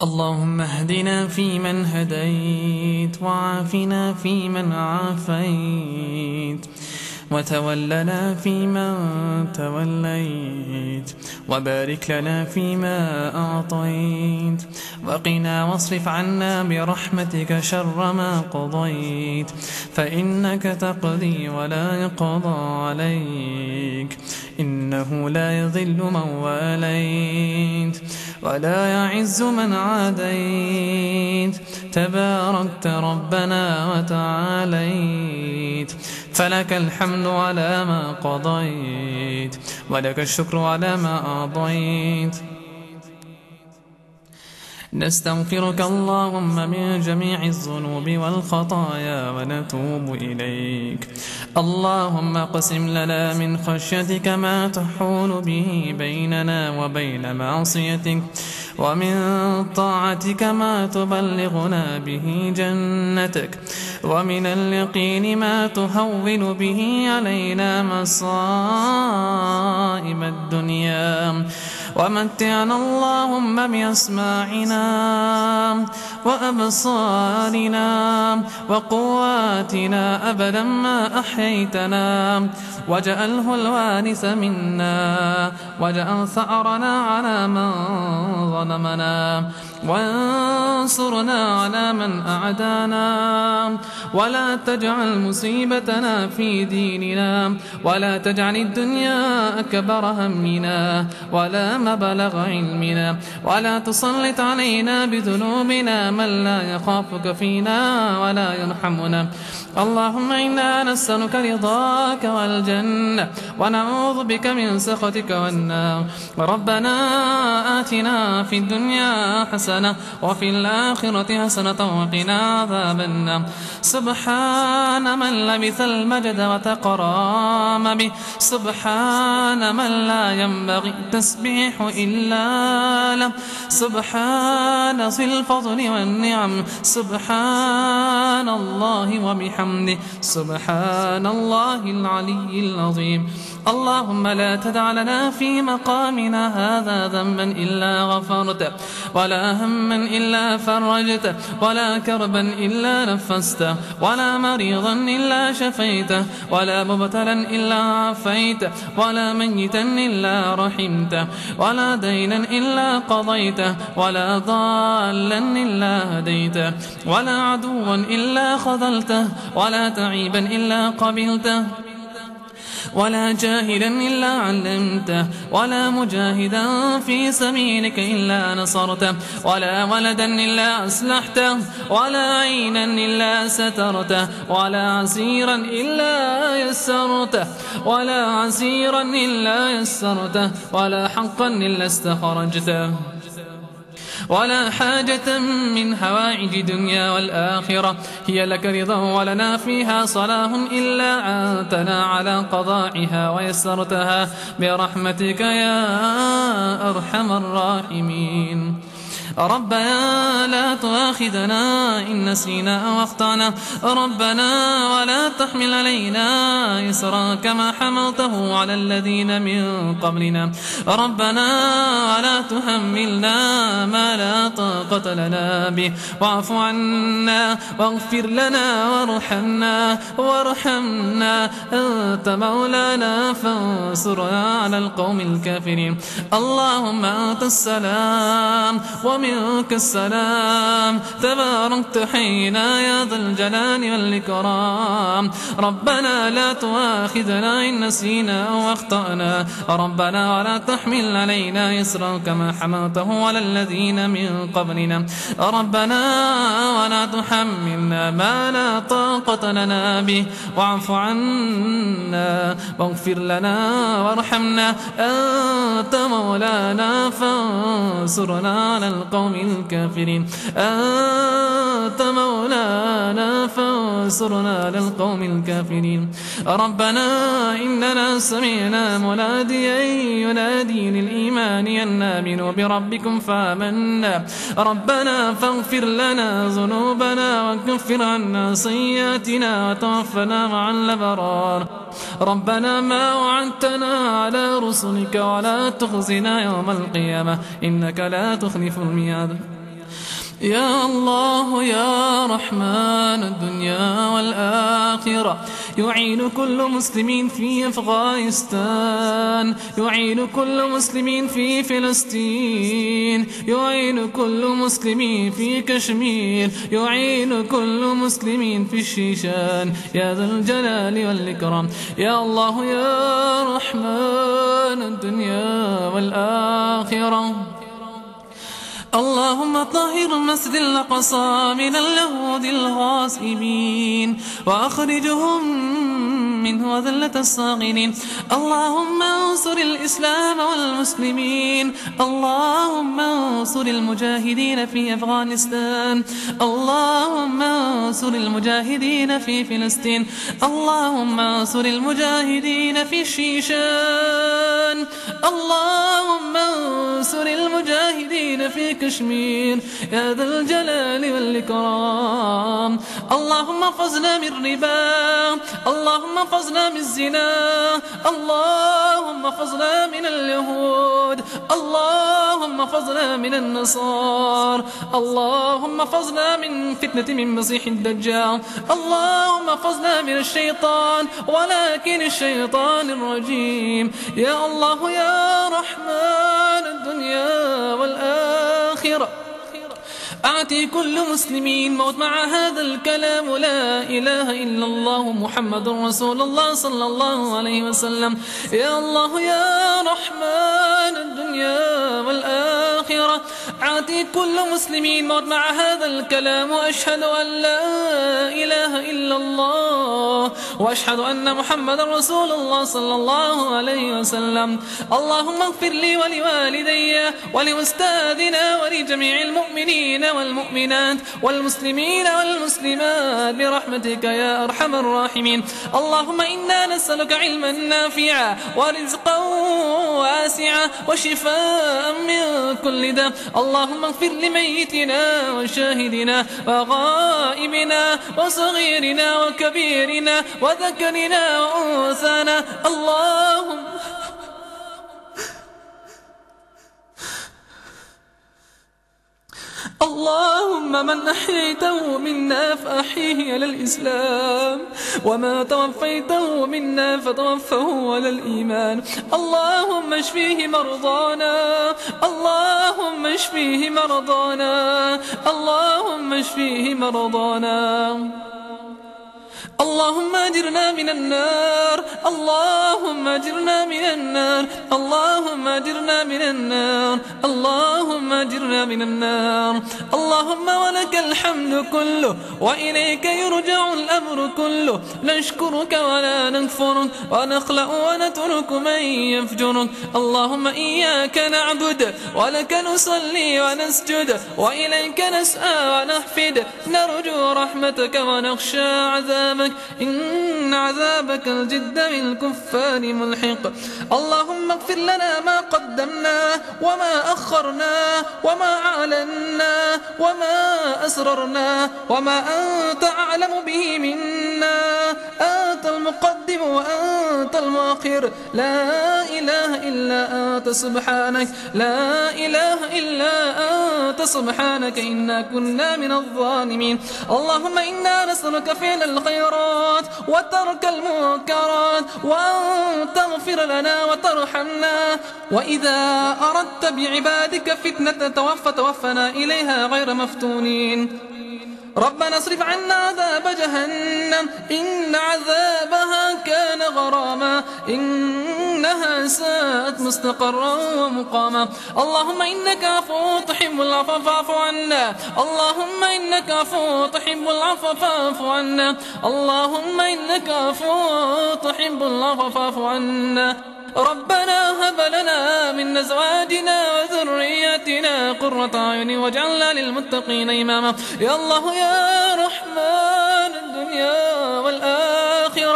اللهم اهدنا فيمن هديت، وعافنا فيمن عافيت، وتولنا فيمن توليت، وبارك لنا فيما أعطيت، وقنا واصرف عنا برحمتك شر ما قضيت، فإنك تقضي ولا يقضى عليك، إنه لا يضل من واليت ولا يعز من عاديت، تباركت ربنا وتعاليت، فلك الحمد على ما قضيت، ولك الشكر على ما أعطيت. نستغفرك اللهم من جميع الذنوب والخطايا ونتوب إليك. اللهم اقسم لنا من خشيتك ما تحول به بيننا وبين معصيتك، ومن طاعتك ما تبلغنا به جنتك، ومن اليقين ما تهون به علينا مصائب الدنيا، ومتعنا اللهم بأسماعنا وأبصارنا وقواتنا أبدا ما أحييتنا، واجعله الوارث منا، واجعل ثأرنا على من ظلمنا، وانصرنا على من أعدانا، ولا تجعل مصيبتنا في ديننا، ولا تجعل الدنيا أكبر همنا ولا مبلغ علمنا، ولا تسلط علينا بذنوبنا من لا يخافك فينا ولا يرحمنا. اللهم إنا نسألك رضاك والجنة، ونعوذ بك من سخطك والنار. ربنا آتنا في الدنيا حسنة وفي الآخرة حسنة وقنا عذاب النار. سبحان من لبث المجد وتقرام به، سبحان من لا ينبغي التسبيح إلا له، سبحان ذي الفضل والنعم، سبحان الله وبحمده، سبحان الله العلي العظيم. اللهم لا تدع لنا في مقامنا هذا ذنبا إلا غفرته، ولا هما إلا فرجته، ولا كربا إلا نفسته، ولا مريضا إلا شفيته، ولا مبتلا إلا عافيته، ولا ميتا إلا رحمته، ولا دينا إلا قضيته، ولا ضالا إلا هديته، ولا عدوا إلا خذلته، ولا تعيبا إلا قبلته، ولا جاهلا إلا علمته، ولا مجاهدا في سبيلك إلا نصرته، ولا ولدا إلا أصلحته، ولا عينا إلا سترته، ولا عسيرا إلا يسرته، ولا عسيرا إلا يسرته، ولا حقا إلا استخرجته، ولا حاجة من حوائج الدنيا والآخرة هي لك رضا ولنا فيها صلاح إلا أنتنا على قضائها ويسرتها برحمتك يا أرحم الراحمين. ربنا لا تؤاخذنا إن نسينا أو أخطأنا، ربنا ولا تحمل علينا إصرا كما حملته على الذين من قبلنا، ربنا ولا تحملنا ما لا طاقة لنا به، واعف عنا واغفر لنا وارحمنا أنت مولانا فانصرنا على القوم الكافرين. اللهم أنت السلام ومنك السلام، تباركت حينا يا ذا الجلال والإكرام. ربنا لا تؤاخذنا إن نسينا أو أخطأنا، ربنا ولا تحمل علينا إصرا كما حملته على الذين من قبلنا، ربنا ولا تحملنا ما لا طاقة لنا به، واعف عنا واغفر لنا وارحمنا أنت مولانا فانصرنا على القوم الكافرين، أنت مولانا فانصرنا على القوم الكافرين. ربنا إننا سمعنا مناديا ينادي للإيمان أن آمنوا بربكم فآمنا، ربنا فاغفر لنا ذنوبنا وكفر عنا سيئاتنا وتوفنا مع الأبرار. ربنا ما وعدتنا على رسلك ولا تخزنا يوم القيامة إنك لا تخلف الميعاد. يا الله يا رحمن الدنيا والآخرة، يعين كل مسلم في أفغانستان، يعين كل مسلم في فلسطين، يعين كل مسلم في كشمير، يعين كل مسلم في الشيشان يا ذا الجلال والإكرام. يا الله يا رحمن الدنيا والآخرة، اللهم طهر المسجد الأقصى من اليهود الغاصبين وأخرجهم منه وذلة الصاغرين. اللهم انصر الإسلام والمسلمين، اللهم انصر المجاهدين في أفغانستان، اللهم انصر المجاهدين في فلسطين، اللهم انصر المجاهدين في الشيشان، اللهم انصر المجاهدين في كشمير يا ذا الجلال والإكرام. اللهم احفظنا من ربا، اللهم احفظنا من الزنا، اللهم احفظنا من اليهود، اللهم احفظنا من النصارى، اللهم احفظنا من فتنة من مسيح الدجال، اللهم احفظنا من الشيطان ولكن الشيطان الرجيم. يا الله يا رحمن الدنيا والآخرة، أعطي كل مسلمين موت مع هذا الكلام لا إله إلا الله محمد رسول الله صلى الله عليه وسلم. يا الله يا رحمن الدنيا والآخرة، أعطي كل مسلمين موت مع هذا الكلام، وأشهد أن لا إله إلا الله وأشهد أن محمد رسول الله صلى الله عليه وسلم. اللهم اغفر لي ولوالدي ولأستاذنا ولجميع المؤمنين والمؤمنات والمسلمين والمسلمات برحمتك يا أرحم الراحمين. اللهم إنا نسألك علما نافعا ورزقا واسعا وشفاء من كل داء. اللهم اغفر لميتنا وشاهدنا وغائبنا وصغيرنا وكبيرنا وذكرنا وأنثانا. اللهم من أحييته منا فأحيه على الإسلام، وما توفيته منا فتوفه على الإيمان. اللهم اشفيه مرضانا، اللهم اشفيه مرضانا، اللهم اشفيه مرضانا. اللهم أجرنا من النار، اللهم أجرنا من النار، اللهم أجرنا من النار، اللهم أجرنا من النار. اللهم ولك الحمد كله وإليك يرجع الأمر كله، نشكرك ولا نكفرك ونخلأ ونترك من يفجرك. اللهم إياك نعبد ولك نصلي ونسجد وإليك نسعى ونحفد، نرجو رحمتك ونخشى عذابك، إن عذابك الجد بالكفار ملحق. اللهم اغفر لنا ما قدمنا وما أخرنا وما أعلنا وما أسررنا وما أنت أعلم به منا، أنت المقدم وأنت المؤخر، لا إله إلا أنت سبحانك، لا إله إلا أنت سبحانك إنا كنا من الظالمين. اللهم إنا نسألك فعل الخيرات وترك المنكرات وأن تغفر لنا وترحمنا، وإذا أردت بعبادك فتنة توفنا إليها غير مفتونين. ربنا اصرف عنا عذاب جهنم إن عذابها كان غراما، إنها ساءت مستقرا ومقاما. اللهم إنك عفو تحب العفو فاعف عنا، اللهم إنك عفو تحب العفو فاعف عنا، اللهم إنك عفو تحب العفو فاعف عنا. ربنا هب لنا من أزواجنا وذرياتنا قرة أعين واجعلنا للمتقين إماما. يا الله يا رحمن الدنيا والآخرة،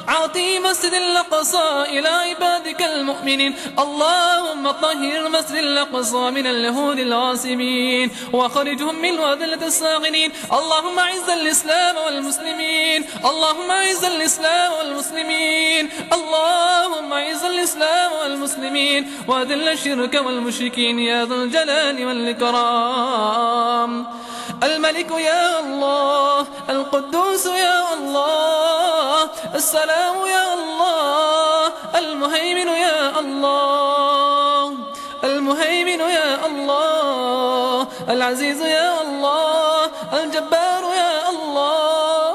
عاطي مسجد الأقصى إلى عبادك المؤمنين. اللهم طهر مسجد الأقصى من اليهود الغاصبين وخرجهم من أذلة الساغنين. اللهم أعز الإسلام والمسلمين. اللهم أعز الإسلام والمسلمين. اللهم أعز الإسلام والمسلمين وأذل الشرك والمشركين يا ذا الجلال والإكرام. الملك يا الله، القدوس يا الله، السلام يا الله، المهيمن يا الله، المهيمن يا الله، العزيز يا الله، الجبار يا الله.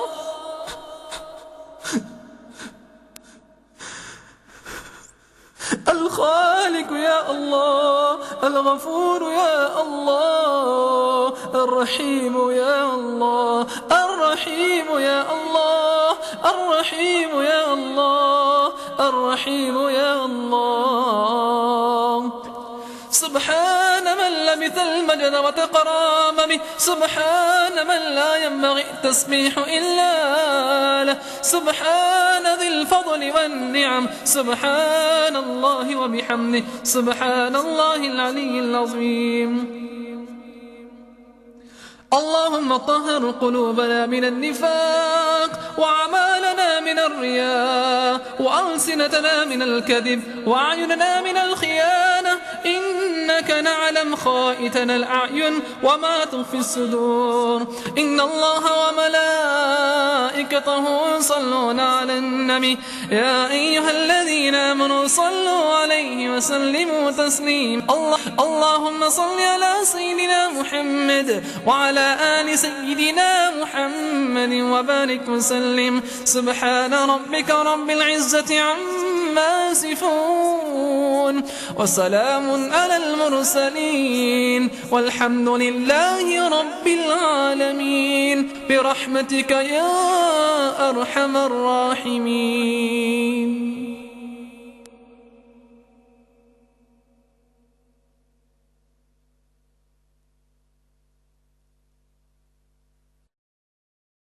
الخالق يا الله، الغفور يا الله، الرحيم يا الله، الرحيم يا الله، الرحيم يا الله، الرحيم يا الله. سبحان من لبث المجد وتقرام به، سبحان من لا ينبغي التسبيح إلا له، سبحان ذي الفضل والنعم، سبحان الله وبحمده، سبحان الله العلي العظيم. اللهم طهر قلوبنا من النفاق وأعمالنا من الرياء وألسنتنا من الكذب وأعيننا من الخيانة، إنك نعلم خائتنا الأعين وما تخفي الصدور. إن الله وملائكته يصلون على النبي يا أيها الذين آمنوا صلوا عليه وسلموا تسليما. اللهم صل على سيدنا محمد وعلى آل سيدنا محمد وبارك وسلم. سبحان ربك رب العزة عما يصفون وسلام على المرسلين والحمد لله رب العالمين برحمتك يا أرحم الراحمين.